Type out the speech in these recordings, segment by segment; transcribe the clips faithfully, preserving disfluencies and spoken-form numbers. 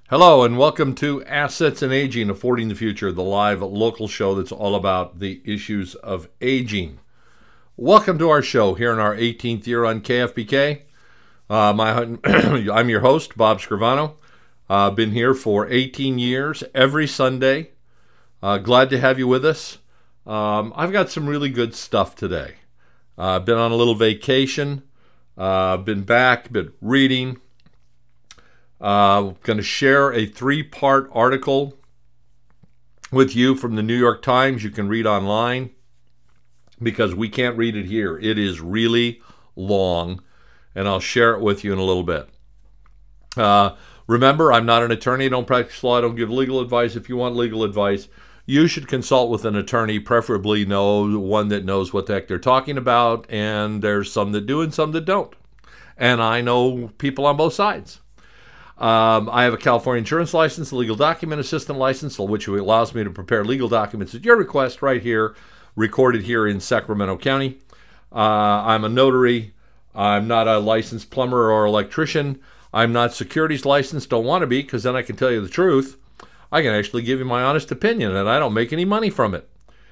Hello and welcome to Assets and Aging, Affording the Future, the live local show that's all about the issues of aging. Welcome to our show here in our eighteenth year on K F B K. Uh, my, I'm your host, Bob Scrivano. I've uh, been here for eighteen years, every Sunday. Uh, glad to have you with us. Um, I've got some really good stuff today. I've uh, been on a little vacation, uh, been back, been reading. Uh, going to share a three-part article with you from the New York Times. You can read online because we can't read it here. It is really long, and I'll share it with you in a little bit. Uh, remember, I'm not an attorney. I don't practice law. I don't give legal advice. If you want legal advice, you should consult with an attorney, preferably know one that knows what the heck they're talking about, and there's some that do and some that don't. And I know people on both sides. Um, I have a California insurance license, a legal document assistant license, which allows me to prepare legal documents at your request right here, recorded here in Sacramento County. Uh, I'm a notary. I'm not a licensed plumber or electrician. I'm not securities licensed. Don't want to be, because then I can tell you the truth. I can actually give you my honest opinion, and I don't make any money from it.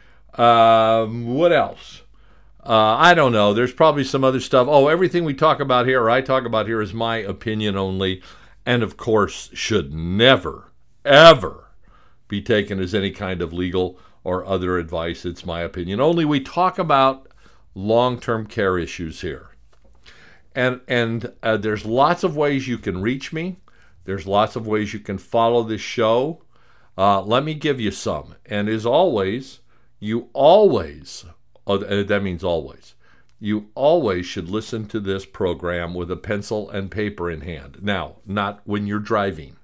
Um, what else? Uh, I don't know. There's probably some other stuff. Oh, everything we talk about here, or I talk about here, is my opinion only. And, of course, should never, ever be taken as any kind of legal or other advice. It's my opinion only. We talk about long-term care issues here. And and uh, there's lots of ways you can reach me. There's lots of ways you can follow this show. Uh, let me give you some. And as always, you always, oh, that means always, you always should listen to this program with a pencil and paper in hand. Now, not when you're driving.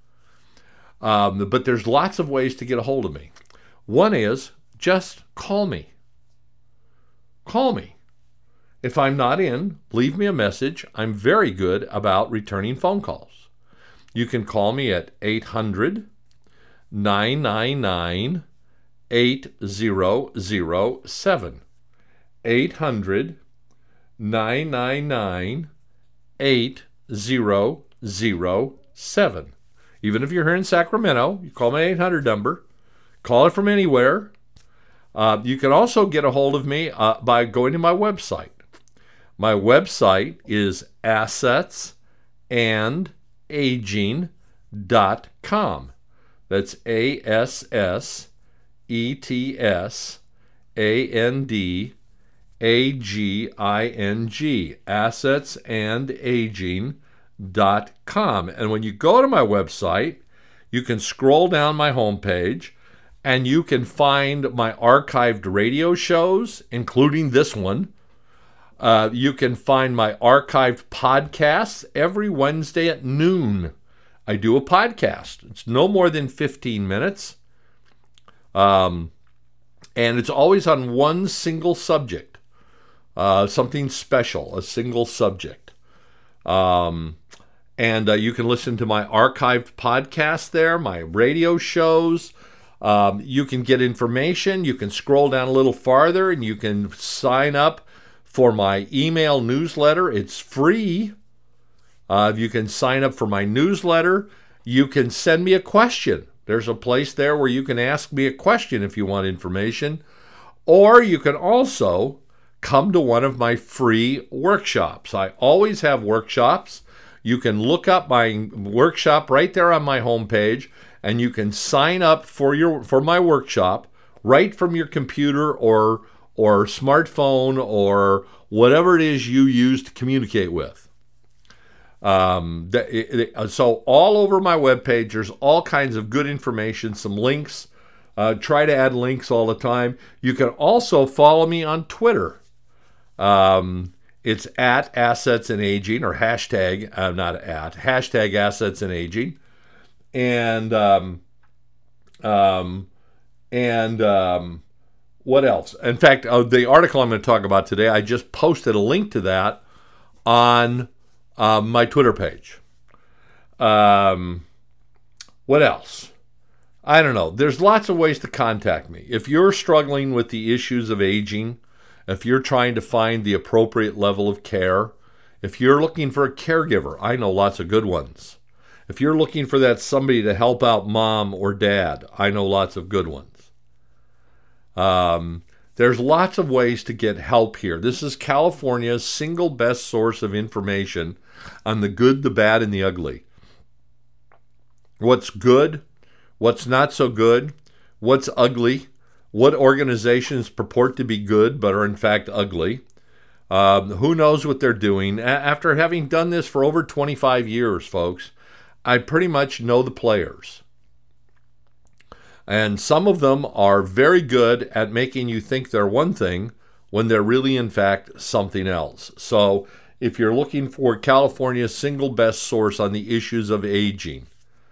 Um, but there's lots of ways to get a hold of me. One is just call me. Call me. If I'm not in, leave me a message. I'm very good about returning phone calls. You can call me at eight hundred, nine nine nine, eight zero zero seven. eight hundred, nine nine nine, eight zero zero seven. Even if you're here in Sacramento, you call my eight hundred number. Call it from anywhere. Uh, you can also get a hold of me uh, by going to my website. My website is assets and aging dot com. That's A S S E T S A N D A G I N G, assets and aging dot com. And when you go to my website, you can scroll down my homepage and you can find my archived radio shows, including this one. Uh, you can find my archived podcasts every Wednesday at noon. I do a podcast. It's no more than fifteen minutes. Um, and it's always on one single subject. Uh, something special, a single subject. Um, and uh, you can listen to my archived podcast there, my radio shows. Um, you can get information. You can scroll down a little farther and you can sign up for my email newsletter. It's free. Uh, you can sign up for my newsletter. You can send me a question. There's a place there where you can ask me a question if you want information. Or you can also come to one of my free workshops. I always have workshops. You can look up my workshop right there on my homepage, and you can sign up for your for my workshop right from your computer or or smartphone or whatever it is you use to communicate with. Um, so all over my webpage, there's all kinds of good information, some links. Uh, try to add links all the time. You can also follow me on Twitter. Um, it's at Assets and Aging, or hashtag, uh, not at, hashtag Assets and Aging. And, um, um, and, um, what else? In fact, uh, the article I'm going to talk about today, I just posted a link to that on uh, my Twitter page. Um, what else? I don't know. There's lots of ways to contact me. If you're struggling with the issues of aging, if you're trying to find the appropriate level of care, if you're looking for a caregiver, I know lots of good ones. If you're looking for that somebody to help out mom or dad, I know lots of good ones. Um, there's lots of ways to get help here. This is California's single best source of information on the good, the bad, and the ugly. What's good, what's not so good, what's ugly, what organizations purport to be good but are in fact ugly. Um, who knows what they're doing? A- after having done this for over twenty-five years, folks, I pretty much know the players. And some of them are very good at making you think they're one thing when they're really, in fact, something else. So if you're looking for California's single best source on the issues of aging,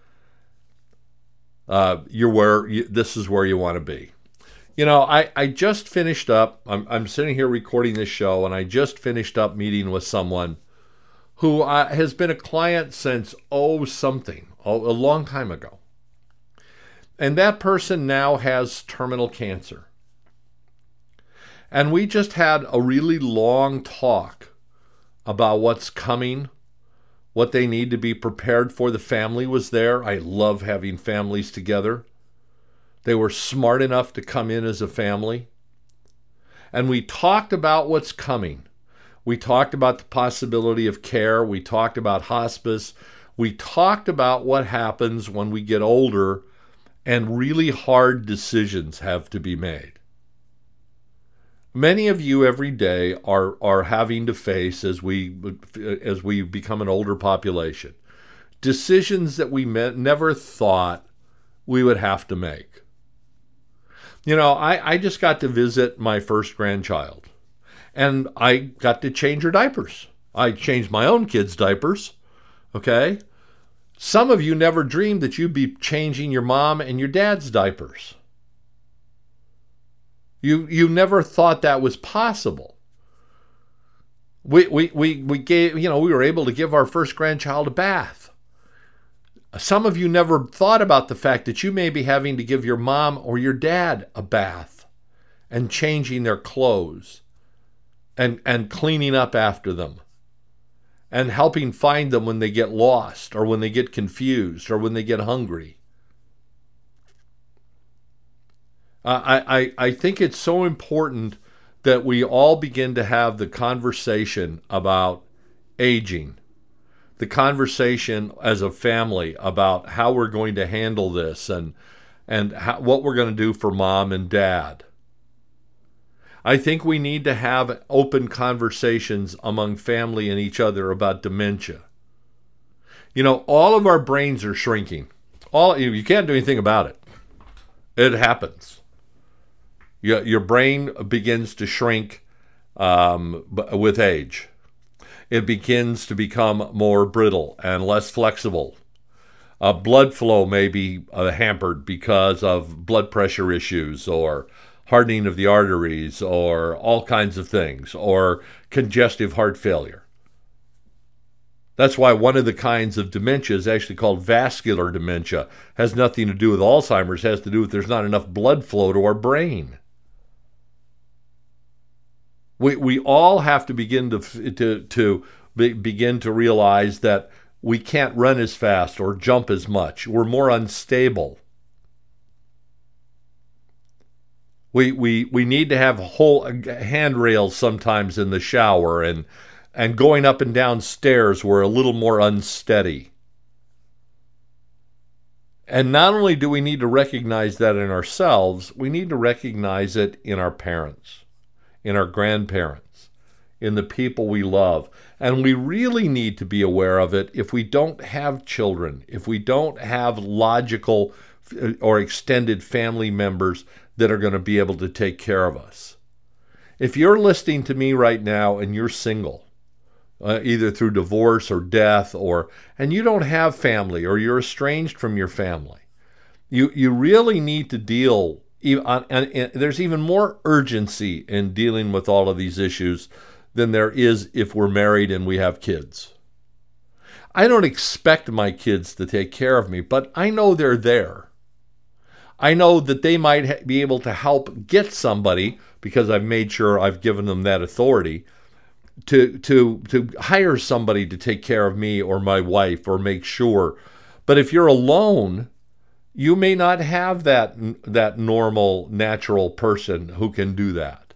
uh, you're where you, this is where you want to be. You know, I, I just finished up, I'm, I'm sitting here recording this show, and I just finished up meeting with someone who uh, has been a client since, oh, something, a, a long time ago. And that person now has terminal cancer. And we just had a really long talk about what's coming, what they need to be prepared for. The family was there. I love having families together. They were smart enough to come in as a family. And we talked about what's coming. We talked about the possibility of care. We talked about hospice. We talked about what happens when we get older and really hard decisions have to be made. Many of you every day are, are having to face, as we, as we become an older population, decisions that we me- never thought we would have to make. You know, I, I just got to visit my first grandchild. And I got to change her diapers. I changed my own kids' diapers, okay? Some of you never dreamed that you'd be changing your mom and your dad's diapers. You you never thought that was possible. We we we we gave, you know, we were able to give our first grandchild a bath. Some of you never thought about the fact that you may be having to give your mom or your dad a bath and changing their clothes. And, and cleaning up after them and helping find them when they get lost or when they get confused or when they get hungry. Uh, I, I, I think it's so important that we all begin to have the conversation about aging, the conversation as a family about how we're going to handle this and, and how, what we're going to do for mom and dad. I think we need to have open conversations among family and each other about dementia. You know, all of our brains are shrinking. All you can't do anything about it. It happens. Your, your brain begins to shrink um, with age. It begins to become more brittle and less flexible. Uh, blood flow may be uh, hampered because of blood pressure issues or hardening of the arteries or all kinds of things, or congestive heart failure. That's why one of the kinds of dementia is actually called vascular dementia. Has nothing to do with Alzheimer's, has to do with there's not enough blood flow to our brain. We we all have to begin to to to be, begin to realize that we can't run as fast or jump as much. We're more unstable. We we we need to have whole handrails sometimes in the shower, and and going up and down stairs we're a little more unsteady. And not only do we need to recognize that in ourselves, we need to recognize it in our parents, in our grandparents, in the people we love. And we really need to be aware of it if we don't have children, if we don't have logical or extended family members that are going to be able to take care of us. If you're listening to me right now and you're single, uh, either through divorce or death, or and you don't have family, or you're estranged from your family, you you really need to deal. And, and, and there's even more urgency in dealing with all of these issues than there is if we're married and we have kids. I don't expect my kids to take care of me, but I know they're there. I know that they might ha- be able to help get somebody, because I've made sure I've given them that authority, to to to hire somebody to take care of me or my wife, or make sure But if you're alone, you may not have that, that normal, natural person who can do that.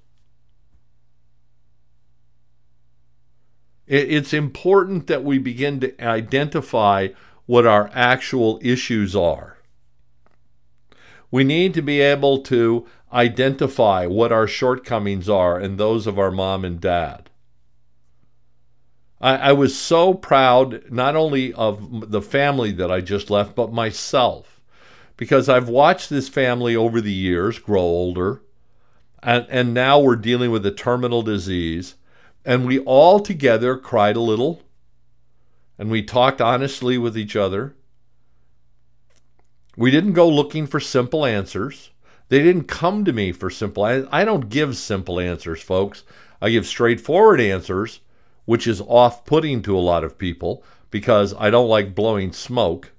It's important that we begin to identify what our actual issues are. We need to be able to identify what our shortcomings are and those of our mom and dad. I, I was so proud not only of the family that I just left, but myself, because I've watched this family over the years grow older, and, and now we're dealing with a terminal disease, and we all together cried a little, and we talked honestly with each other. We didn't go looking for simple answers. They didn't come to me for simple answers. I don't give simple answers, folks. I give straightforward answers, which is off-putting to a lot of people because I don't like blowing smoke.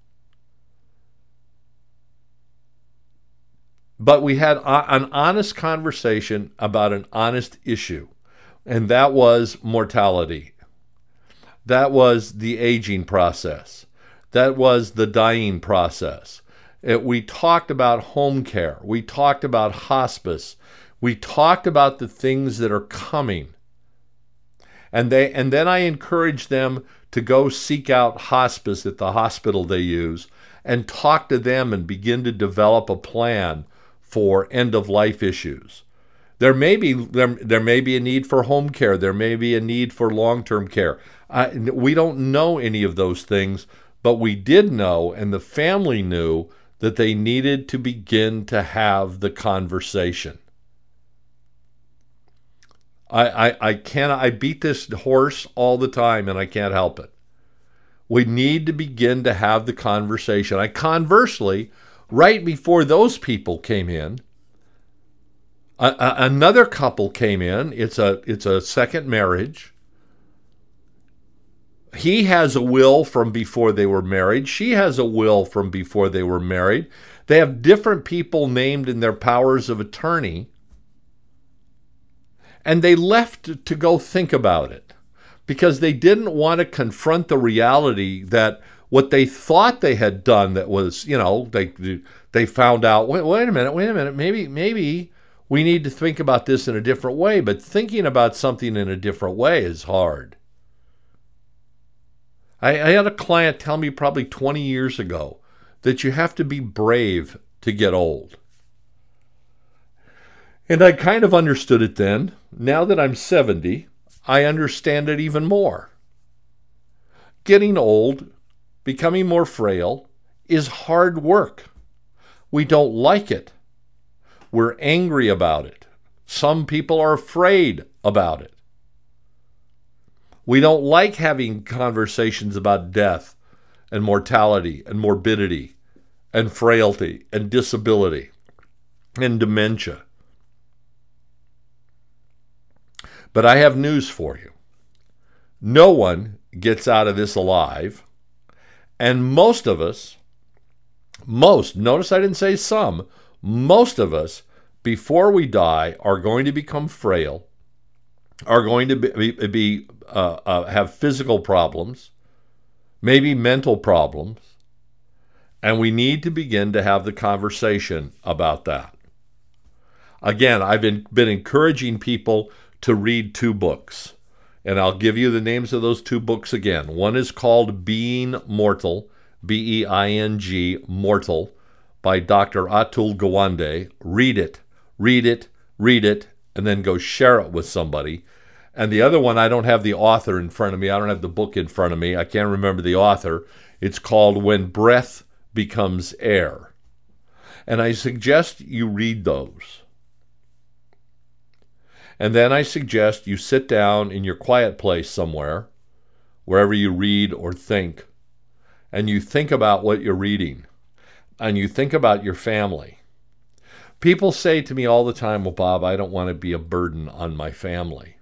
But we had an honest conversation about an honest issue, and that was mortality. That was the aging process. That was the dying process. It, we talked about home care. We talked about hospice. We talked about the things that are coming. And they and then I encouraged them to go seek out hospice at the hospital they use and talk to them and begin to develop a plan for end-of-life issues. There may be there, there may be a need for home care. There may be a need for long-term care. I, we don't know any of those things, but we did know, and the family knew, that they needed to begin to have the conversation. I, I, I can't, I beat this horse all the time, and I can't help it. We need to begin to have the conversation. I conversely, right before those people came in, a, a, another couple came in. It's a, it's a second marriage. He has a will from before they were married. She has a will from before they were married. They have different people named in their powers of attorney. And they left to go think about it because they didn't want to confront the reality that what they thought they had done that was, you know, they they found out, wait, wait a minute, wait a minute, maybe, maybe we need to think about this in a different way. But thinking about something in a different way is hard. I, I had a client tell me probably twenty years ago that you have to be brave to get old. And I kind of understood it then. Now that I'm seventy, I understand it even more. Getting old, becoming more frail, is hard work. We don't like it. We're angry about it. Some people are afraid about it. We don't like having conversations about death and mortality and morbidity and frailty and disability and dementia. But I have news for you. No one gets out of this alive, and most of us, most, notice I didn't say some, most of us, before we die, are going to become frail, are going to be, be uh, uh, have physical problems, maybe mental problems, and we need to begin to have the conversation about that. Again, I've been, been encouraging people to read two books, and I'll give you the names of those two books again. One is called Being Mortal, B E I N G, Mortal, by Doctor Atul Gawande. Read it, read it, read it, and then go share it with somebody. And the other one, I don't have the author in front of me. I don't have the book in front of me. I can't remember the author. It's called When Breath Becomes Air. And I suggest you read those. And then I suggest you sit down in your quiet place somewhere, wherever you read or think, and you think about what you're reading, and you think about your family. People say to me all the time, well, Bob, I don't want to be a burden on my family.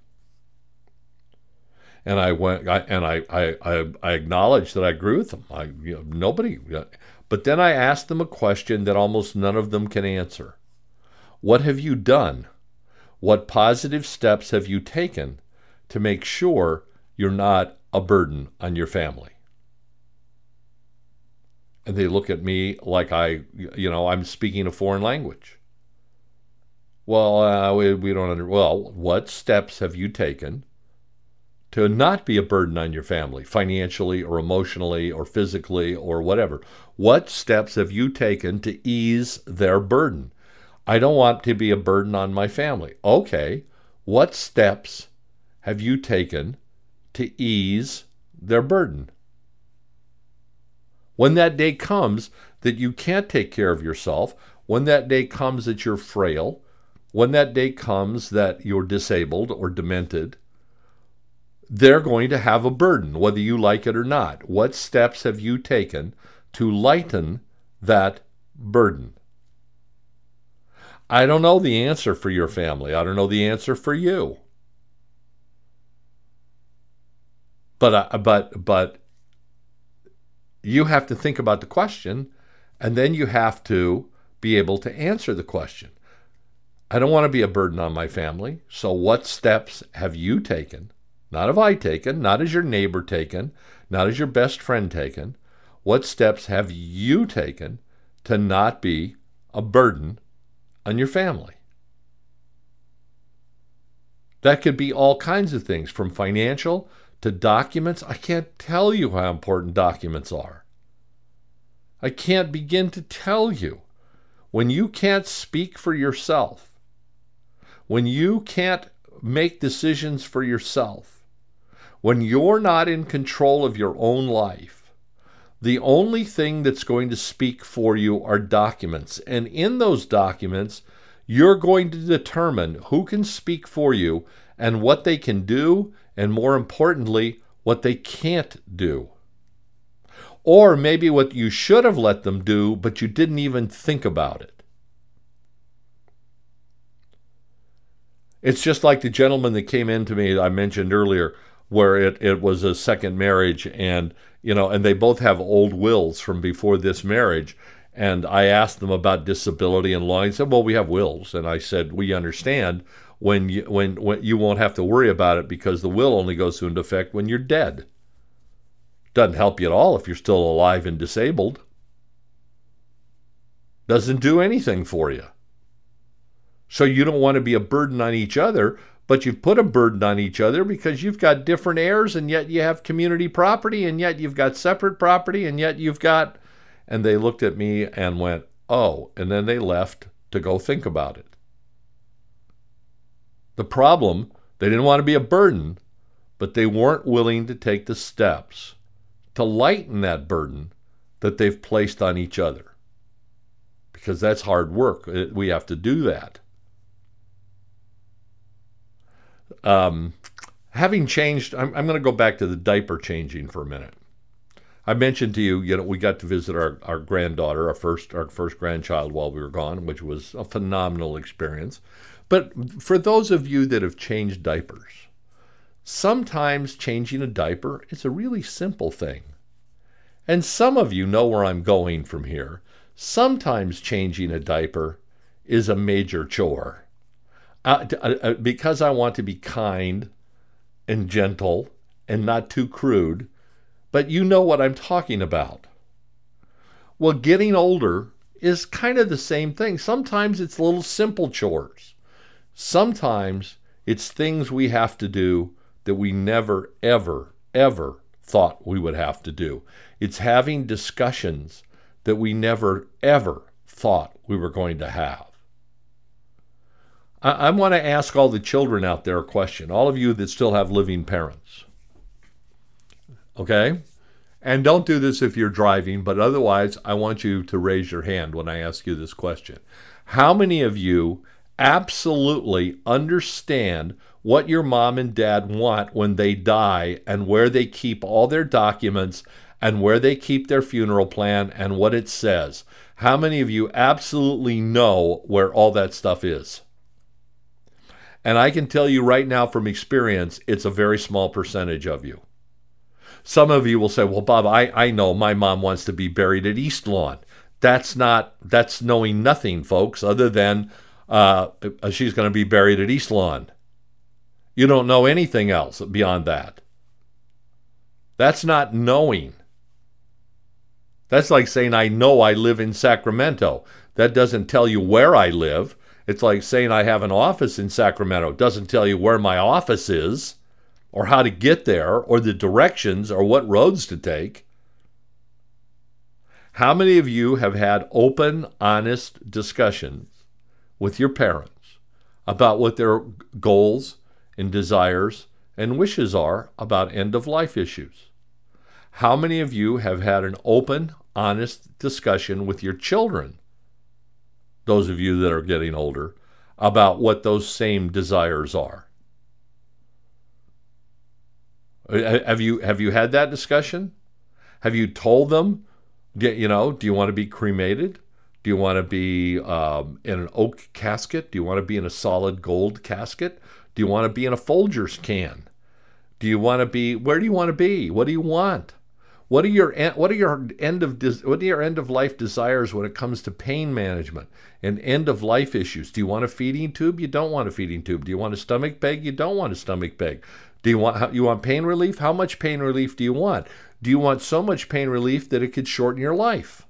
And I went, I, and I, I, I, I acknowledge that I agree with them. I, you know, nobody, but then I asked them a question that almost none of them can answer. What have you done? What positive steps have you taken to make sure you're not a burden on your family? And they look at me like I, you know, I'm speaking a foreign language. Well, uh, we, we don't under. Well, what steps have you taken to not be a burden on your family, financially or emotionally or physically or whatever? What steps have you taken to ease their burden? I don't want to be a burden on my family. Okay, what steps have you taken to ease their burden? When that day comes that you can't take care of yourself, when that day comes that you're frail, when that day comes that you're disabled or demented, they're going to have a burden, whether you like it or not. What steps have you taken to lighten that burden? I don't know the answer for your family. I don't know the answer for you. But, uh, but, but you have to think about the question, and then you have to be able to answer the question. I don't want to be a burden on my family, so what steps have you taken? Not have I taken, not has your neighbor taken, not has your best friend taken. What steps have you taken to not be a burden on your family? That could be all kinds of things, from financial to documents. I can't tell you how important documents are. I can't begin to tell you. When you can't speak for yourself, when you can't make decisions for yourself, when you're not in control of your own life, the only thing that's going to speak for you are documents. And in those documents, you're going to determine who can speak for you and what they can do, and more importantly, what they can't do. Or maybe what you should have let them do, but you didn't even think about it. It's just like the gentleman that came in to me, I mentioned earlier, where it, it was a second marriage, and you know, and they both have old wills from before this marriage. And I asked them about disability and law. He said, well, we have wills. And I said, we understand when you, when, when you won't have to worry about it because the will only goes into effect when you're dead. Doesn't help you at all if you're still alive and disabled. Doesn't do anything for you. So you don't want to be a burden on each other, but you've put a burden on each other because you've got different heirs, and yet you have community property, and yet you've got separate property, and yet you've got... And they looked at me and went, oh, and then they left to go think about it. The problem, they didn't want to be a burden, but they weren't willing to take the steps to lighten that burden that they've placed on each other. Because that's hard work. We have to do that. Um, having changed, I'm, I'm going to go back to the diaper changing for a minute. I mentioned to you, you know, we got to visit our, our granddaughter, our first our first grandchild while we were gone, which was a phenomenal experience. But for those of you that have changed diapers, sometimes changing a diaper is a really simple thing. And some of you know where I'm going from here. Sometimes changing a diaper is a major chore. Uh, uh, because I want to be kind and gentle and not too crude, but you know what I'm talking about. Well, getting older is kind of the same thing. Sometimes it's little simple chores. Sometimes it's things we have to do that we never, ever, ever thought we would have to do. It's having discussions that we never, ever thought we were going to have. I, I want to ask all the children out there a question, all of you that still have living parents. Okay? And don't do this if you're driving, but otherwise I want you to raise your hand when I ask you this question. How many of you absolutely understand what your mom and dad want when they die and where they keep all their documents and where they keep their funeral plan and what it says? How many of you absolutely know where all that stuff is? And I can tell you right now from experience, it's a very small percentage of you. Some of you will say, well, Bob, I, I know my mom wants to be buried at East Lawn. That's not, that's knowing nothing, folks, other than uh, she's going to be buried at East Lawn. You don't know anything else beyond that. That's not knowing. That's like saying, I know I live in Sacramento. That doesn't tell you where I live. It's like saying I have an office in Sacramento. It doesn't tell you where my office is, or how to get there, or the directions, or what roads to take. How many of you have had open, honest discussions with your parents about what their goals and desires and wishes are about end-of-life issues? How many of you have had an open, honest discussion with your children, those of you that are getting older, about what those same desires are? Have you have you had that discussion? Have you told them, you know, do you want to be cremated? Do you want to be um, in an oak casket? Do you want to be in a solid gold casket? Do you want to be in a Folgers can? Do you want to be, where do you want to be? What do you want? What are your what are your end of what are your end of life desires when it comes to pain management and end of life issues? Do you want a feeding tube? You don't want a feeding tube. Do you want a stomach bag? You don't want a stomach bag. Do you want you want pain relief? How much pain relief do you want? Do you want so much pain relief that it could shorten your life?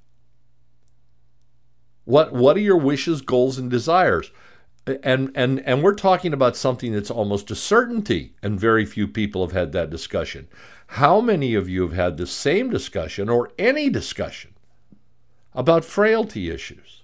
What what are your wishes, goals, and desires? And and and we're talking about something that's almost a certainty, and very few people have had that discussion. How many of you have had the same discussion or any discussion about frailty issues?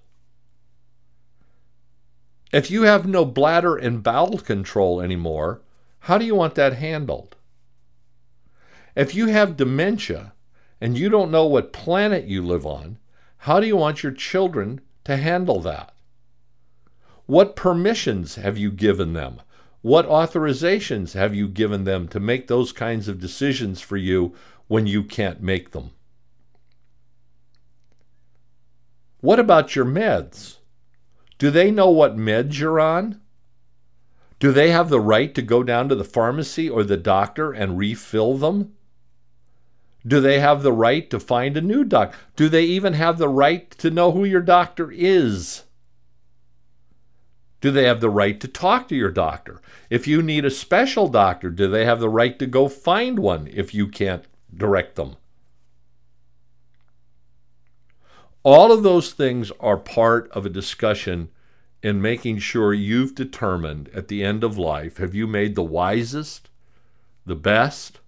If you have no bladder and bowel control anymore, how do you want that handled? If you have dementia and you don't know what planet you live on, how do you want your children to handle that? What permissions have you given them? What authorizations have you given them to make those kinds of decisions for you when you can't make them? What about your meds? Do they know what meds you're on? Do they have the right to go down to the pharmacy or the doctor and refill them? Do they have the right to find a new doctor? Do they even have the right to know who your doctor is? Do they have the right to talk to your doctor? If you need a special doctor, do they have the right to go find one if you can't direct them? All of those things are part of a discussion in making sure you've determined at the end of life, have you made the wisest, the best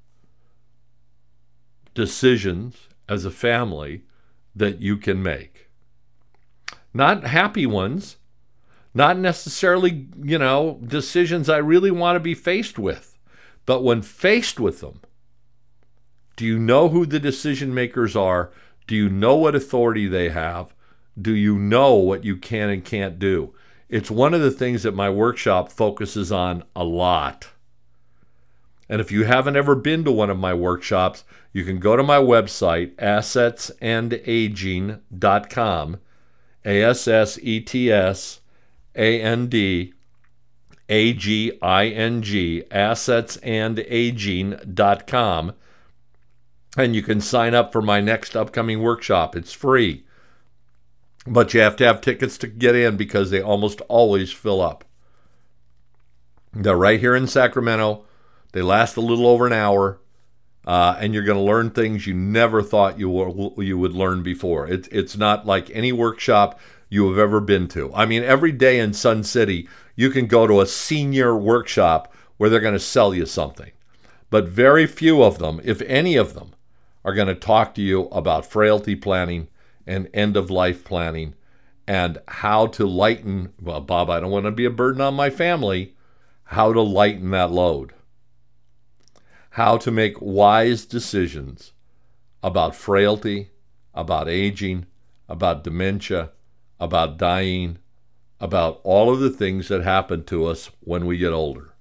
decisions as a family that you can make? Not happy ones, not necessarily, you know, decisions I really want to be faced with, but when faced with them, do you know who the decision makers are? Do you know what authority they have? Do you know what you can and can't do? It's one of the things that my workshop focuses on a lot. And if you haven't ever been to one of my workshops, you can go to my website, assets and aging dot com, A S S E T S A N D A G I N G, assets and aging dot com, and you can sign up for my next upcoming workshop. It's free, but you have to have tickets to get in because they almost always fill up. They're right here in Sacramento. They last a little over an hour, uh, and you're going to learn things you never thought you were, you would learn before. It's it's not like any workshop you have ever been to. I mean, every day in Sun City, you can go to a senior workshop where they're going to sell you something. But very few of them, if any of them, are going to talk to you about frailty planning and end-of-life planning and how to lighten, well, Bob, I don't want to be a burden on my family, how to lighten that load. How to make wise decisions about frailty, about aging, about dementia, about dying, about all of the things that happen to us when we get older.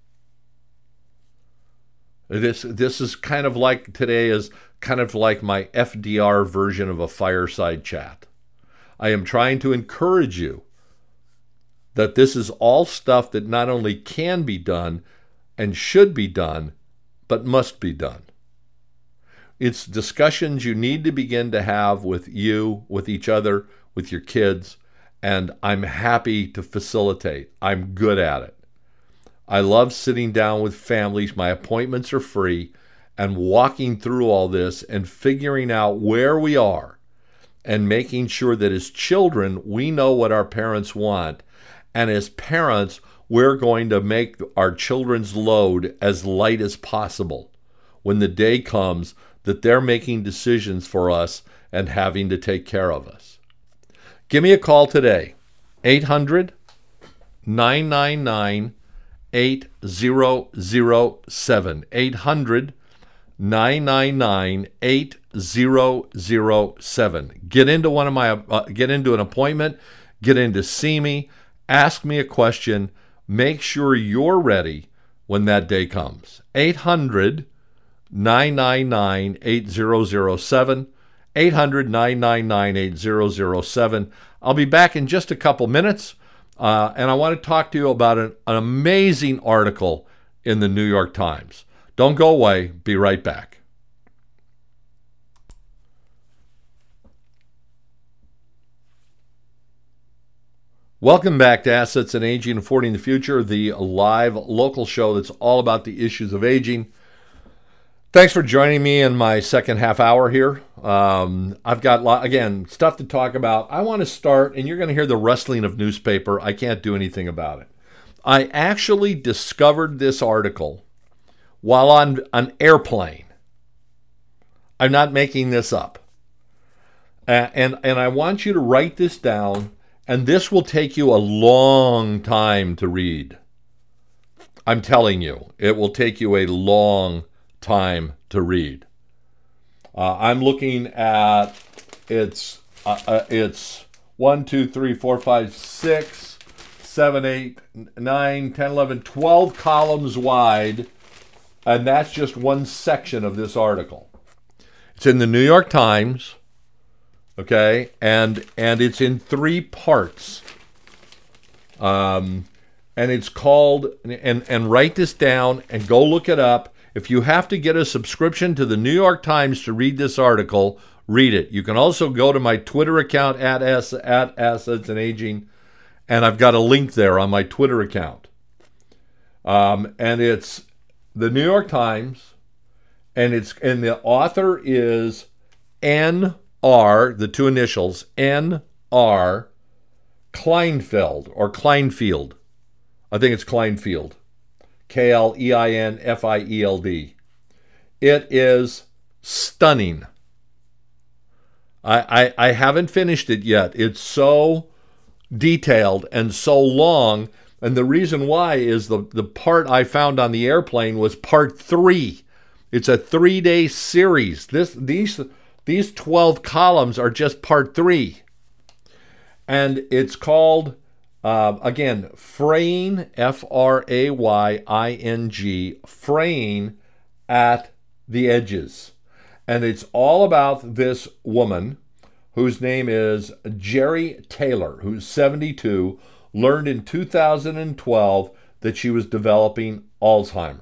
This, this is kind of like, today is kind of like my F D R version of a fireside chat. I am trying to encourage you that this is all stuff that not only can be done and should be done, but must be done. It's discussions you need to begin to have with you, with each other, with your kids, and I'm happy to facilitate. I'm good at it. I love sitting down with families. My appointments are free, and walking through all this and figuring out where we are and making sure that as children, we know what our parents want. And as parents, we're going to make our children's load as light as possible when the day comes that they're making decisions for us and having to take care of us. Give me a call today, eight hundred, nine nine nine, eight zero zero seven, eight hundred, nine nine nine, eight zero zero seven. Get into one of my uh, get into an appointment, get in to see me, ask me a question, make sure you're ready when that day comes. eight hundred, nine nine nine, eight zero zero seven, eight hundred, nine nine nine, eight zero zero seven. I'll be back in just a couple minutes, uh, and I want to talk to you about an, an amazing article in the New York Times. Don't go away. Be right back. Welcome back to Assets and Aging, Affording the Future, the live local show that's all about the issues of aging. Thanks for joining me in my second half hour here. Um, I've got, again, stuff to talk about. I want to start, and you're going to hear the rustling of newspaper. I can't do anything about it. I actually discovered this article while on an airplane. I'm not making this up. Uh, and, and I want you to write this down, and this will take you a long time to read. I'm telling you, it will take you a long time to read. Uh, I'm looking at, it's, uh, uh, it's one, two, three, four, five, six, seven, eight, nine, ten, eleven, twelve columns wide. And that's just one section of this article. It's in the New York Times, okay, and and it's in three parts. Um, and it's called, and, and write this down and go look it up. If you have to get a subscription to the New York Times to read this article, read it. You can also go to my Twitter account at, S, at Assets and Aging, and I've got a link there on my Twitter account. Um, and it's the New York Times, and it's and the author is N R, the two initials, N R Kleinfeld, or Kleinfield. I think it's Kleinfield. K L E I N F I E L D. It is stunning. I, I, I haven't finished it yet. It's so detailed and so long. And the reason why is the, the part I found on the airplane was part three. It's a three-day series. This these these twelve columns are just part three. And it's called, uh, again, Fraying, F R A Y I N G, Fraying at the Edges. And it's all about this woman whose name is Jerry Taylor, who's seventy-two, learned in two thousand twelve that she was developing Alzheimer's.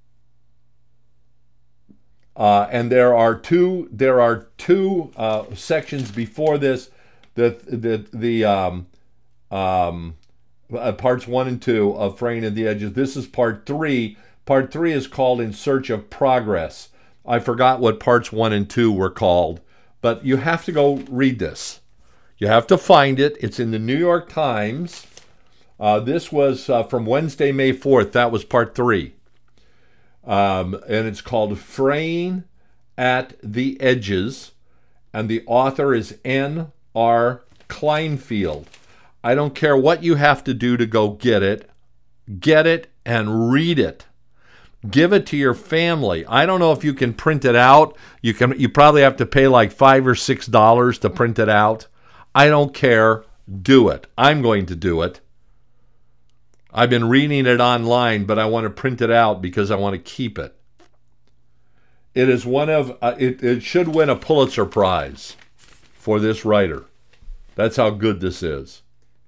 Uh, and there are two there are two uh, sections before this, that the the um, um, uh, parts one and two of Fraying at the Edges. This is part three. Part three is called In Search of Progress. I forgot what parts one and two were called, but you have to go read this. You have to find it. It's in the New York Times. Uh, this was uh, from Wednesday, May fourth. That was part three. Um, and it's called Fraying at the Edges. And the author is N R Kleinfield. I don't care what you have to do to go get it. Get it and read it. Give it to your family. I don't know if you can print it out. You can. You probably have to pay like five or six dollars to print it out. I don't care. Do it. I'm going to do it. I've been reading it online, but I want to print it out because I want to keep it. It is one of. Uh, it, it should win a Pulitzer Prize for this writer. That's how good this is.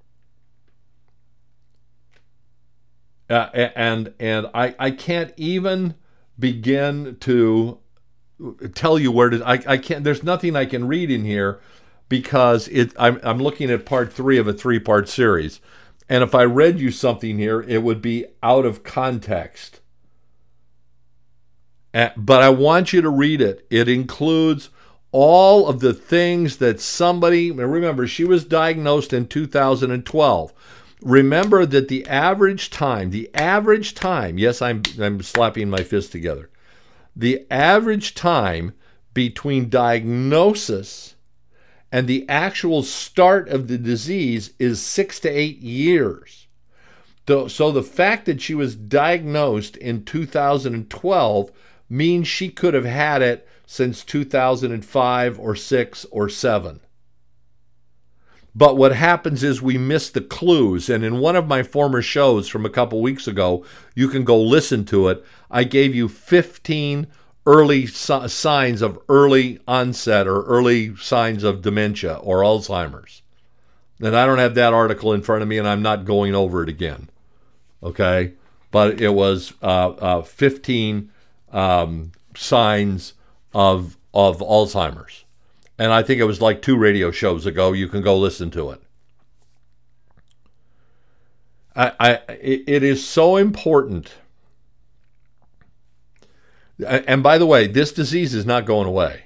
Uh, and and I, I can't even begin to tell you where to. I, I can't. There's nothing I can read in here because it. I'm I'm looking at part three of a three-part series, and if I read you something here, it would be out of context. Uh, but I want you to read it. It includes all of the things that somebody, remember, she was diagnosed in two thousand twelve. Remember that the average time, the average time, yes, I'm, I'm slapping my fist together. The average time between diagnosis and the actual start of the disease is six to eight years. So the fact that she was diagnosed in two thousand twelve means she could have had it since two thousand five or six or seven. But what happens is we miss the clues. And in one of my former shows from a couple weeks ago, you can go listen to it. I gave you fifteen early so- signs of early onset or early signs of dementia or Alzheimer's. And I don't have that article in front of me, and I'm not going over it again. Okay? But it was uh, uh, fifteen um, signs of of Alzheimer's. And I think it was like two radio shows ago. You can go listen to it. I, I, it is so important. And by the way, this disease is not going away.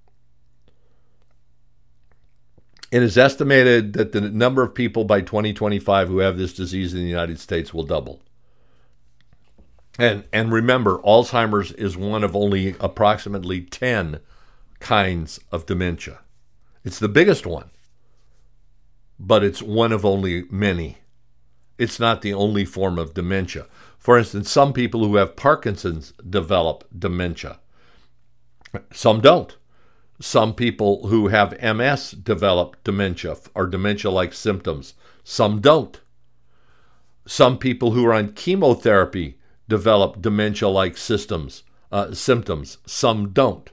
It is estimated that the number of people by twenty twenty-five who have this disease in the United States will double. And, and remember, Alzheimer's is one of only approximately ten kinds of dementia. It's the biggest one, but it's one of only many. It's not the only form of dementia. For instance, some people who have Parkinson's develop dementia. Some don't. Some people who have M S develop dementia or dementia-like symptoms. Some don't. Some people who are on chemotherapy develop dementia-like systems, uh, symptoms. Some don't.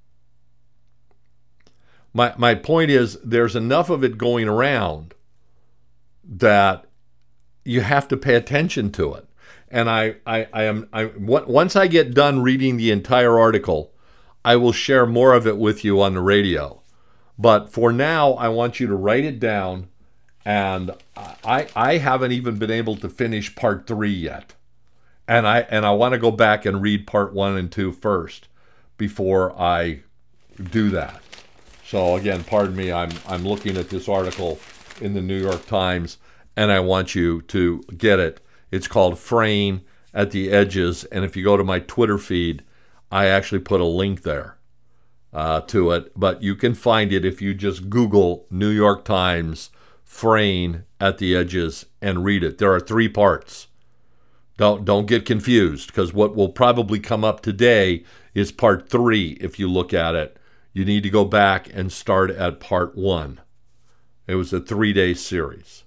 My my point is, there's enough of it going around that you have to pay attention to it. And I, I, I am I once I get done reading the entire article, I will share more of it with you on the radio. But for now, I want you to write it down. And I I haven't even been able to finish part three yet. And I and I want to go back and read part one and two first before I do that. So again, pardon me, I'm I'm looking at this article in the New York Times, and I want you to get it. It's called Fraying at the Edges, and if you go to my Twitter feed, I actually put a link there uh, to it. But you can find it if you just Google New York Times Fraying at the Edges and read it. There are three parts. Don't don't get confused, because what will probably come up today is part three if you look at it. You need to go back and start at part one. It was a three-day series.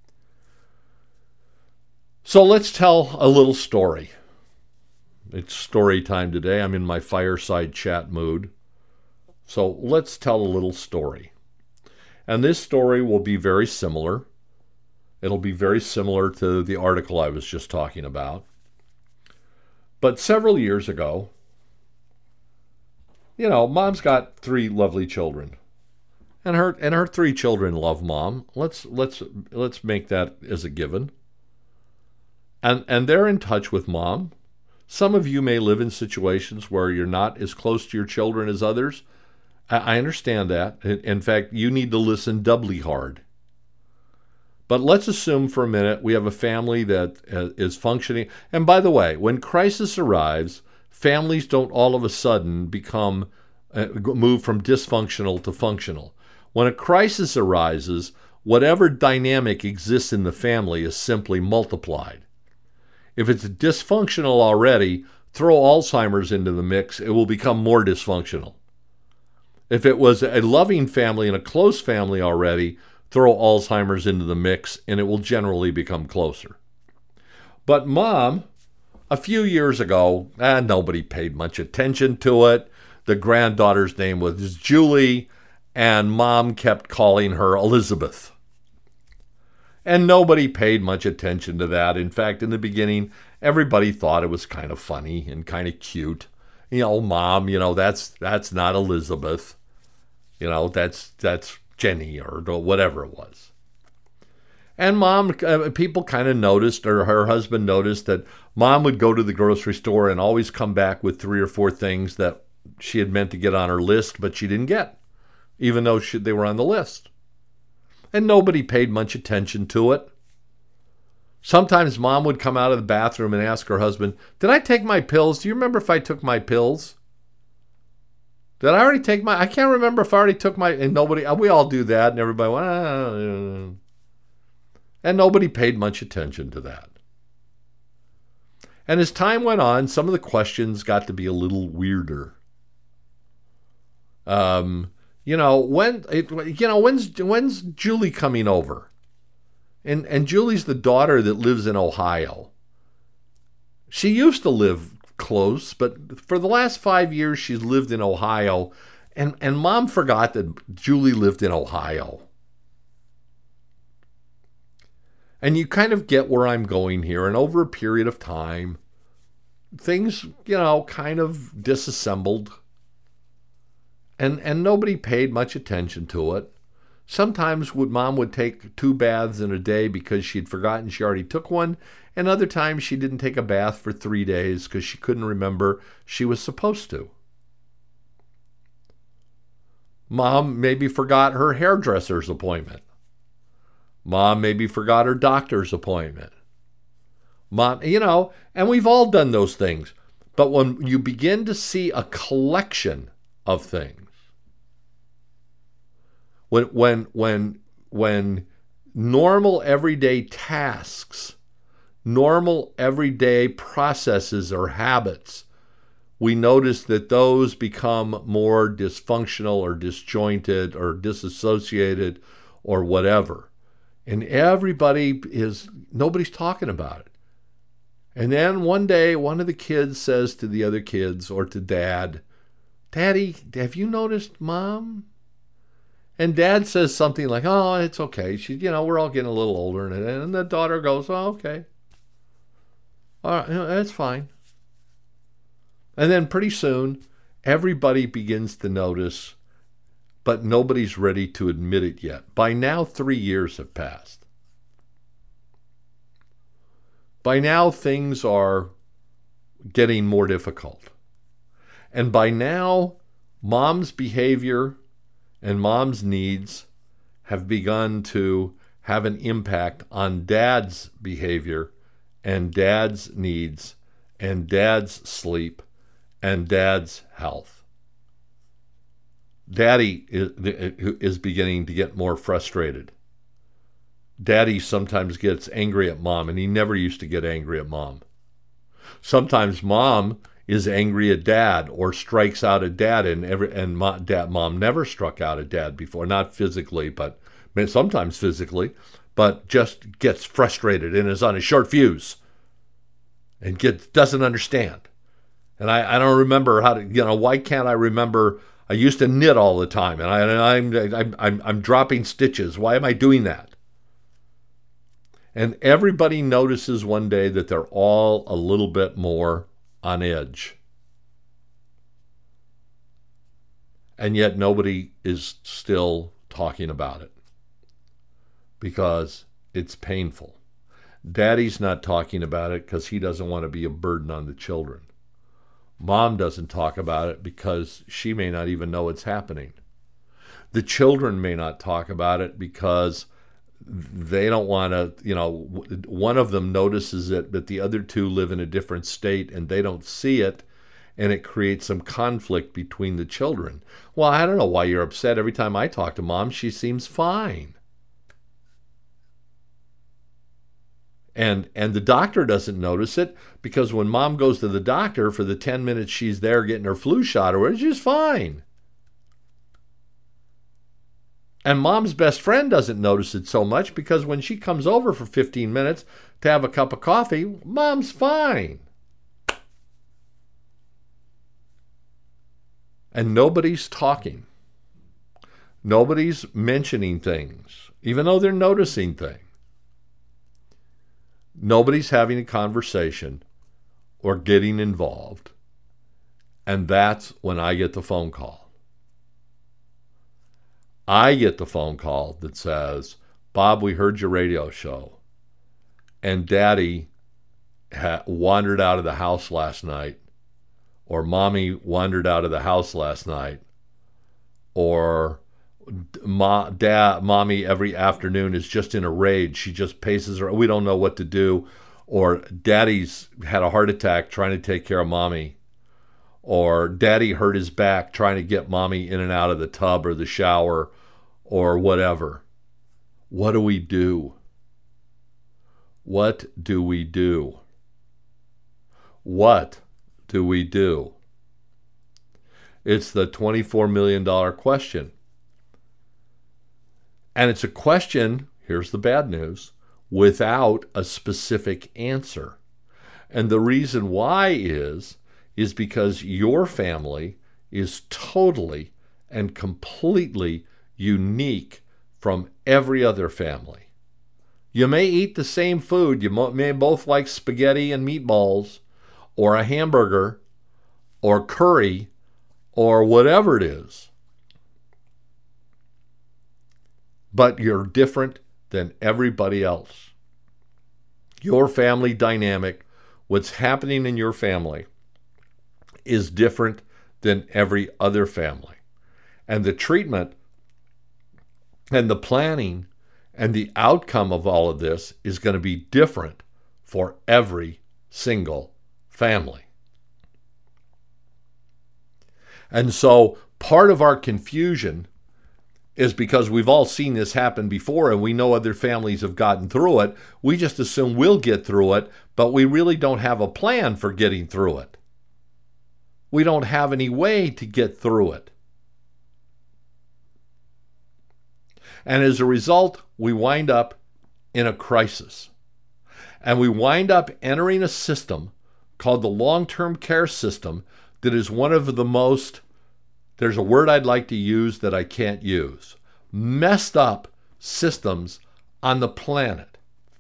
So let's tell a little story. It's story time today. I'm in my fireside chat mood. So let's tell a little story. And this story will be very similar. It'll be very similar to the article I was just talking about. But several years ago, you know, mom's got three lovely children. And her and her three children love mom. Let's let's let's make that as a given. And and they're in touch with mom. Some of you may live in situations where you're not as close to your children as others. I, I understand that. In fact, you need to listen doubly hard. But let's assume for a minute we have a family that is functioning. And by the way, when crisis arrives, families don't all of a sudden become, uh, move from dysfunctional to functional. When a crisis arises, whatever dynamic exists in the family is simply multiplied. If it's dysfunctional already, throw Alzheimer's into the mix, it will become more dysfunctional. If it was a loving family and a close family already, throw Alzheimer's into the mix, and it will generally become closer. But mom, a few years ago, eh, nobody paid much attention to it. The granddaughter's name was Julie, and mom kept calling her Elizabeth. And nobody paid much attention to that. In fact, in the beginning, everybody thought it was kind of funny and kind of cute. You know, mom, you know, that's that's not Elizabeth. You know, that's that's Jenny or whatever it was. And mom, uh, people kind of noticed, or her husband noticed, that mom would go to the grocery store and always come back with three or four things that she had meant to get on her list, but she didn't get, even though she, they were on the list. And nobody paid much attention to it. Sometimes mom would come out of the bathroom and ask her husband, did I take my pills? Do you remember if I took my pills? Did I already take my, I can't remember if I already took my, and nobody, we all do that, and everybody went, ah. And nobody paid much attention to that. And as time went on, some of the questions got to be a little weirder. Um, you know, when, it, you know, when's, when's Julie coming over? And and Julie's the daughter that lives in Ohio. She used to live close, but for the last five years she's lived in Ohio. And, and mom forgot that Julie lived in Ohio. And you kind of get where I'm going here. And over a period of time, things, you know, kind of disassembled. And and nobody paid much attention to it. Sometimes would mom would take two baths in a day because she'd forgotten she already took one, and other times she didn't take a bath for three days because she couldn't remember she was supposed to. Mom maybe forgot her hairdresser's appointment. Mom maybe forgot her doctor's appointment. Mom, you know, and we've all done those things. But when you begin to see a collection of things, When when when when normal everyday tasks, normal everyday processes or habits, we notice that those become more dysfunctional or disjointed or disassociated or whatever. And everybody is, nobody's talking about it. And then one day, one of the kids says to the other kids or to dad, Daddy, have you noticed mom? And dad says something like, oh, it's okay. She, you know, we're all getting a little older. And, and the daughter goes, oh, okay. All right, you know, that's fine. And then pretty soon, everybody begins to notice, but nobody's ready to admit it yet. By now, three years have passed. By now, things are getting more difficult. And by now, mom's behavior and mom's needs have begun to have an impact on dad's behavior and dad's needs and dad's sleep and dad's health. Daddy is, is beginning to get more frustrated. Daddy sometimes gets angry at mom, and he never used to get angry at mom. Sometimes mom is angry at dad or strikes out at dad, and every and mom, dad, mom never struck out at dad before, not physically, but sometimes physically, but just gets frustrated and is on a short fuse and gets, doesn't understand. And I, I don't remember how to, you know, why can't I remember? I used to knit all the time, and, I, and I'm, I'm, I'm, I'm dropping stitches. Why am I doing that? And everybody notices one day that they're all a little bit more on edge. And yet nobody is still talking about it because it's painful. Daddy's not talking about it because he doesn't want to be a burden on the children. Mom doesn't talk about it because she may not even know it's happening. The children may not talk about it because they don't want to, you know, one of them notices it, but the other two live in a different state and they don't see it, and it creates some conflict between the children. Well, I don't know why you're upset. Every time I talk to mom, she seems fine. And and the doctor doesn't notice it because when mom goes to the doctor for the ten minutes she's there getting her flu shot or whatever, she's fine. And mom's best friend doesn't notice it so much because when she comes over for fifteen minutes to have a cup of coffee, mom's fine. And nobody's talking. Nobody's mentioning things, even though they're noticing things. Nobody's having a conversation or getting involved. And that's when I get the phone call. I get the phone call that says, Bob, we heard your radio show. And Daddy ha- wandered out of the house last night or mommy wandered out of the house last night, or Ma, dad, mommy every afternoon is just in a rage. She just paces around. We don't know what to do. Or daddy's had a heart attack trying to take care of mommy. Or daddy hurt his back trying to get mommy in and out of the tub or the shower or whatever. What do we do? What do we do? What do we do? It's the twenty-four million dollars question. And it's a question, here's the bad news, without a specific answer. And the reason why is, is because your family is totally and completely unique from every other family. You may eat the same food. You may both like spaghetti and meatballs, or a hamburger, or curry, or whatever it is. But you're different than everybody else. Your family dynamic, what's happening in your family, is different than every other family. And the treatment and the planning and the outcome of all of this is going to be different for every single family. And so part of our confusion is because we've all seen this happen before and we know other families have gotten through it. We just assume we'll get through it, but we really don't have a plan for getting through it. We don't have any way to get through it. And as a result, we wind up in a crisis. And we wind up entering a system called the long-term care system that is one of the most, there's a word I'd like to use that I can't use, messed up systems on the planet.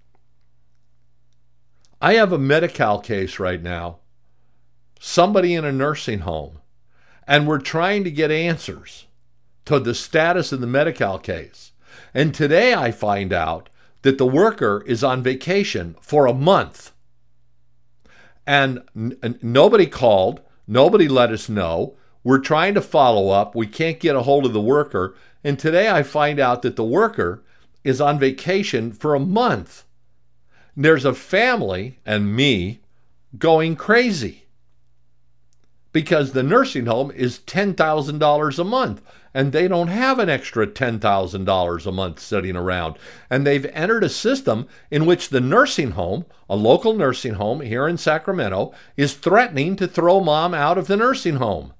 I have a Medi-Cal case right now, somebody in a nursing home, and we're trying to get answers to the status of the Medi-Cal case. And today I find out that the worker is on vacation for a month. And n- nobody called, nobody let us know. We're trying to follow up. We can't get a hold of the worker. And today I find out that the worker is on vacation for a month. There's a family and me going crazy because the nursing home is ten thousand dollars a month and they don't have an extra ten thousand dollars a month sitting around. And they've entered a system in which the nursing home, a local nursing home here in Sacramento, is threatening to throw mom out of the nursing home.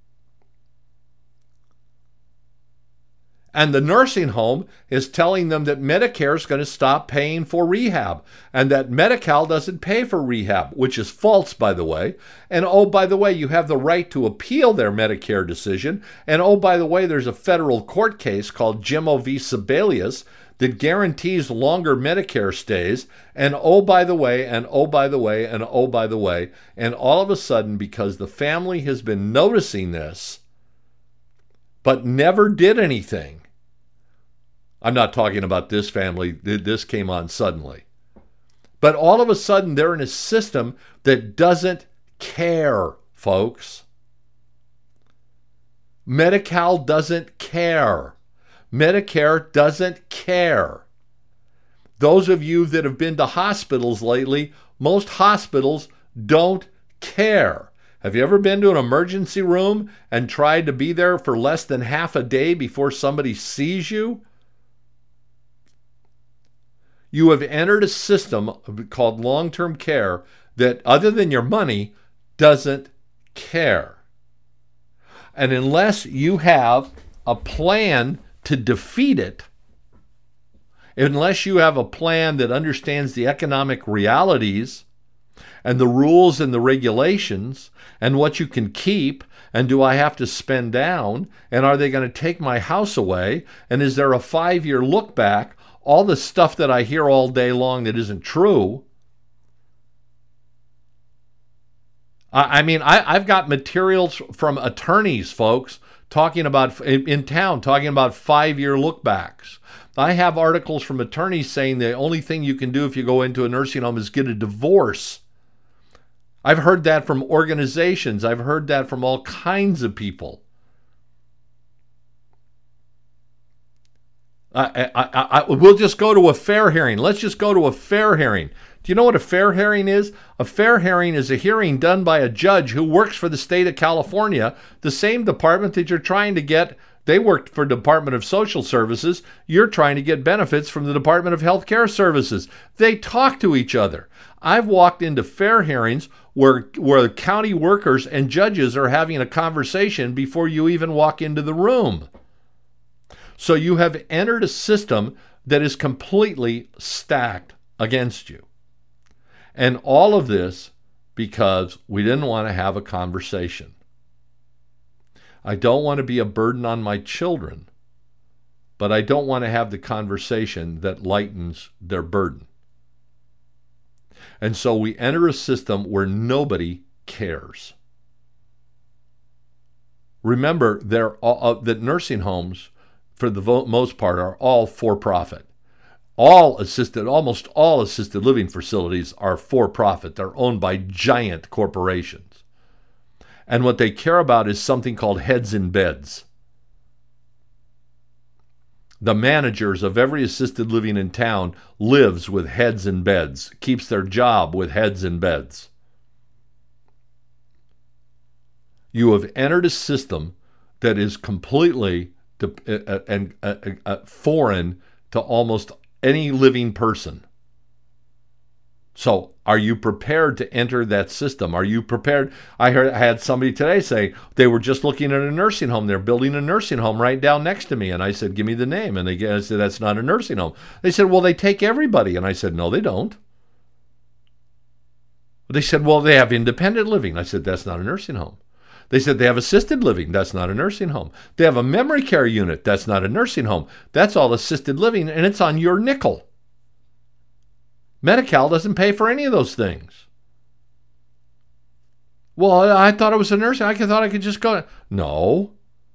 And the nursing home is telling them that Medicare is going to stop paying for rehab and that Medi-Cal doesn't pay for rehab, which is false, by the way. And oh, by the way, you have the right to appeal their Medicare decision. And oh, by the way, there's a federal court case called Jimmo v. Sebelius that guarantees longer Medicare stays. And oh, by the way, and oh, by the way, and oh, by the way. And all of a sudden, because the family has been noticing this, but never did anything. I'm not talking about this family. This came on suddenly. But all of a sudden, they're in a system that doesn't care, folks. Medi-Cal doesn't care. Medicare doesn't care. Those of you that have been to hospitals lately, most hospitals don't care. Have you ever been to an emergency room and tried to be there for less than half a day before somebody sees you? You have entered a system called long-term care that, other than your money, doesn't care. And unless you have a plan to defeat it, unless you have a plan that understands the economic realities and the rules and the regulations and what you can keep, and do I have to spend down, and are they going to take my house away, and is there a five-year look back, all the stuff that I hear all day long that isn't true. I, I mean, I, I've got materials from attorneys, folks, talking about, in, in town, talking about five-year look-backs. I have articles from attorneys saying the only thing you can do if you go into a nursing home is get a divorce. I've heard that from organizations. I've heard that from all kinds of people. I, I, I, I, we'll just go to a fair hearing. Let's just go to a fair hearing. Do you know what a fair hearing is? A fair hearing is a hearing done by a judge who works for the state of California, the same department that you're trying to get. They worked for Department of Social Services. You're trying to get benefits from the Department of Health Care Services. They talk to each other. I've walked into fair hearings where, where county workers and judges are having a conversation before you even walk into the room. So you have entered a system that is completely stacked against you. And all of this because we didn't want to have a conversation. I don't want to be a burden on my children, but I don't want to have the conversation that lightens their burden. And so we enter a system where nobody cares. Remember, they're all, uh, that nursing homes, for the vo- most part, are all for-profit. All assisted, almost all assisted living facilities are for-profit. They're owned by giant corporations. And what they care about is something called heads in beds. The managers of every assisted living in town lives with heads in beds, keeps their job with heads in beds. You have entered a system that is completely to, uh, and uh, uh, foreign to almost any living person. So, are you prepared to enter that system? Are you prepared? I heard I had somebody today say they were just looking at a nursing home. They're building a nursing home right down next to me. And I said, give me the name. And they I said, that's not a nursing home. They said, well, they take everybody. And I said, no, they don't. They said, well, they have independent living. I said, that's not a nursing home. They said they have assisted living. That's not a nursing home. They have a memory care unit. That's not a nursing home. That's all assisted living, and it's on your nickel. Medi-Cal doesn't pay for any of those things. Well, I thought it was a nursing. I thought I could just go. No.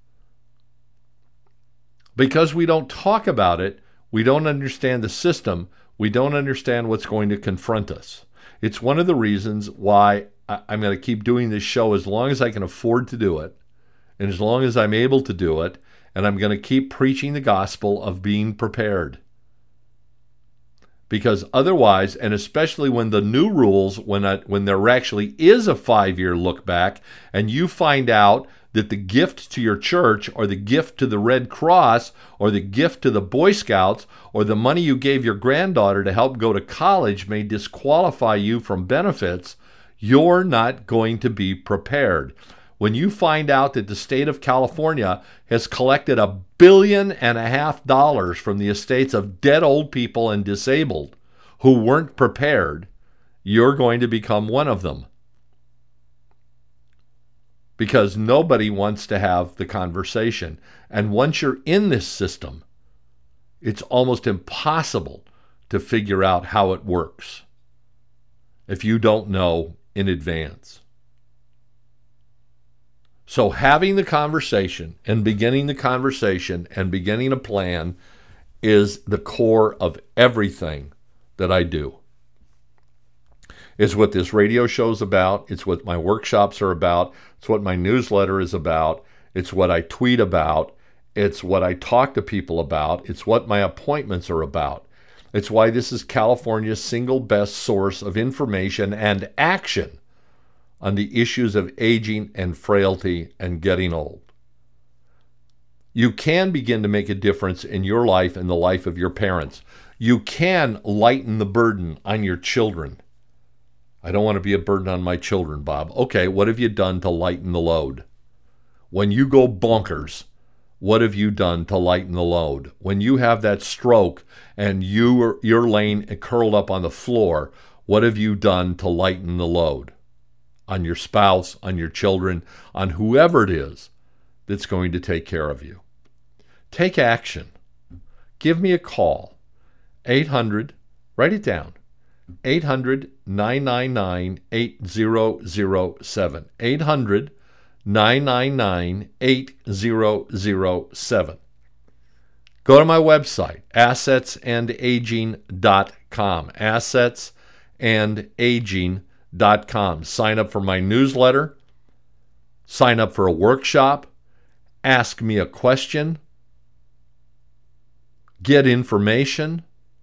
Because we don't talk about it, we don't understand the system, we don't understand what's going to confront us. It's one of the reasons why I'm going to keep doing this show as long as I can afford to do it, and as long as I'm able to do it, and I'm going to keep preaching the gospel of being prepared. Because otherwise, and especially when the new rules, when I, when there actually is a five-year look back, and you find out that the gift to your church, or the gift to the Red Cross, or the gift to the Boy Scouts, or the money you gave your granddaughter to help go to college may disqualify you from benefits, you're not going to be prepared. When you find out that the state of California has collected a billion and a half dollars from the estates of dead old people and disabled who weren't prepared, you're going to become one of them. Because nobody wants to have the conversation. And once you're in this system, it's almost impossible to figure out how it works if you don't know in advance. So having the conversation and beginning the conversation and beginning a plan is the core of everything that I do. It's what this radio show's about. It's what my workshops are about. It's what my newsletter is about. It's what I tweet about. It's what I talk to people about. It's what my appointments are about. It's why this is California's single best source of information and action on the issues of aging and frailty and getting old. You can begin to make a difference in your life and the life of your parents. You can lighten the burden on your children. I don't want to be a burden on my children, Bob. Okay, what have you done to lighten the load? When you go bonkers, what have you done to lighten the load? When you have that stroke and you are, you're laying curled up on the floor, what have you done to lighten the load? On your spouse, on your children, on whoever it is that's going to take care of you. Take action. Give me a call. eight hundred, write it down, eight hundred, nine nine nine, eight zero zero seven. eight hundred, nine nine nine, eight zero zero seven. Go to my website, assets and aging dot com. assets and aging dot com. Sign up for my newsletter. Sign up for a workshop. Ask me a question. Get information.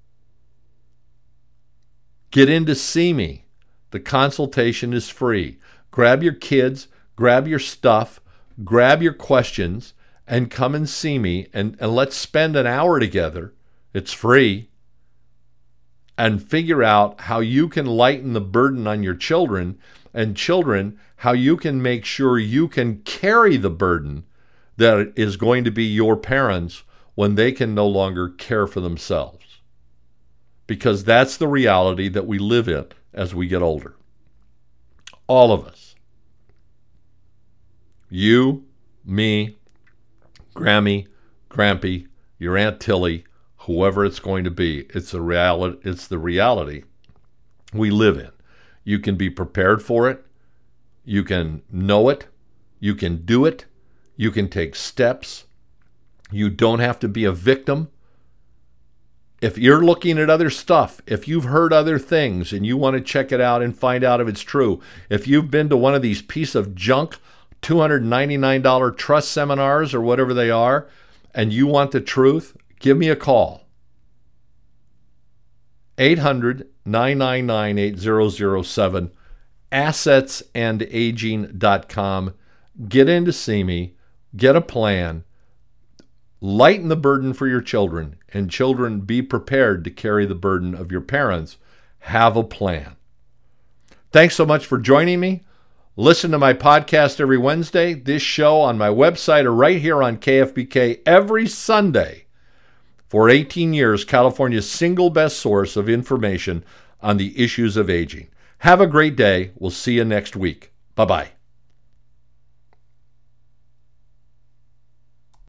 Get in to see me. The consultation is free. Grab your kids, grab your stuff, grab your questions, and come and see me, and, and let's spend an hour together. It's free. And figure out how you can lighten the burden on your children, and children, how you can make sure you can carry the burden that is going to be your parents when they can no longer care for themselves. Because that's the reality that we live in as we get older. All of us. You, me, Grammy, Grampy, your Aunt Tilly, whoever it's going to be, it's the reality, it's the reality we live in. You can be prepared for it. You can know it. You can do it. You can take steps. You don't have to be a victim. If you're looking at other stuff, if you've heard other things and you want to check it out and find out if it's true, if you've been to one of these piece of junk two hundred ninety-nine dollars trust seminars or whatever they are, and you want the truth, give me a call. eight hundred, nine nine nine, eight zero zero seven, assets and aging dot com. Get in to see me. Get a plan. Lighten the burden for your children, and children, be prepared to carry the burden of your parents. Have a plan. Thanks so much for joining me. Listen to my podcast every Wednesday, this show on my website or right here on K F B K every Sunday. For eighteen years, California's single best source of information on the issues of aging. Have a great day. We'll see you next week. Bye-bye.